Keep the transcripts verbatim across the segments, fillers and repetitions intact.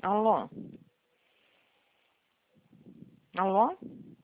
Alô? Alô?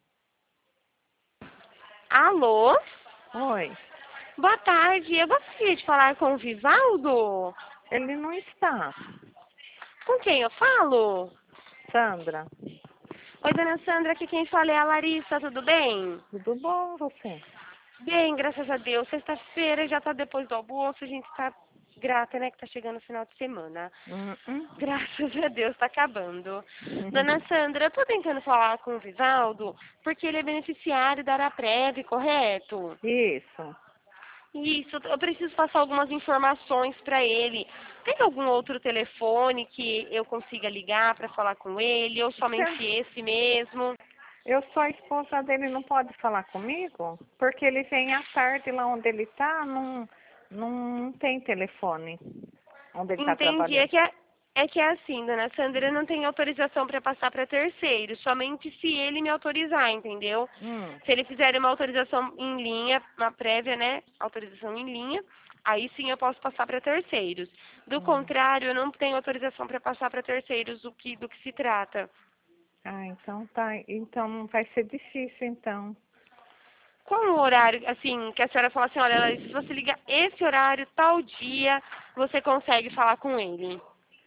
Alô? Oi. Boa tarde. Eu gostaria de falar com o Vivaldo. Ele não está. Com quem eu falo? Sandra, Oi, dona Sandra. Aqui quem fala é a Larissa. Tudo bem? tudo bom você? Bem, graças a Deus. Sexta-feira já tá depois do almoço. A gente tá grata, né? Que tá chegando o final de semana. Hum, hum. Graças a Deus, tá acabando. Dona Sandra, eu tô tentando falar com o Vivaldo porque ele é beneficiário da Araprev, correto? Isso. Isso, eu preciso passar algumas informações para ele. Tem algum outro telefone que eu consiga ligar para falar com ele, ou somente Você- esse mesmo? Eu sou a esposa dele, não pode falar comigo? Porque ele vem à tarde lá onde ele está, não, não tem telefone onde ele está Entendi. É trabalhando. que é, é que é assim, dona Sandra, eu não tenho autorização para passar para terceiro, somente se ele me autorizar, entendeu? Hum, Se ele fizer uma autorização em linha, uma prévia, né? Autorização em linha, aí sim eu posso passar para terceiros. Do hum. contrário, eu não tenho autorização para passar para terceiros do que, do que se trata. Ah, então tá. Então vai ser difícil, então. Qual o horário, assim, que a senhora fala assim, olha, Larissa, se você ligar esse horário, tal dia, você consegue falar com ele?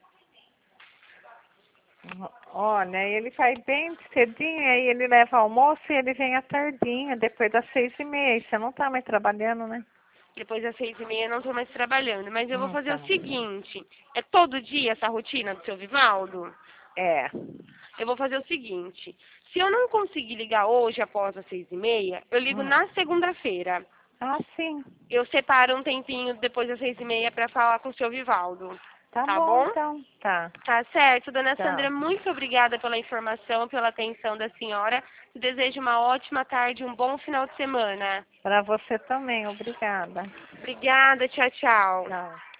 Olha, ele vai bem cedinho, aí ele leva almoço e ele vem à tardinha, depois das seis e meia. Você não tá mais trabalhando, né? Depois das seis e meia eu não estou mais trabalhando, mas eu vou Hum, fazer o tá. seguinte, é todo dia essa rotina do seu Vivaldo? É. Eu vou fazer o seguinte, se eu não conseguir ligar hoje após as seis e meia, eu ligo Hum. na segunda-feira. Ah, sim. Eu separo um tempinho depois das seis e meia para falar com o seu Vivaldo, Tá tá bom, bom? então. Tá. Tá certo, dona Tchau. Sandra, muito obrigada pela informação, pela atenção da senhora. Desejo uma ótima tarde, um bom final de semana. Para você também, obrigada. Obrigada, tchau, tchau. Tchau.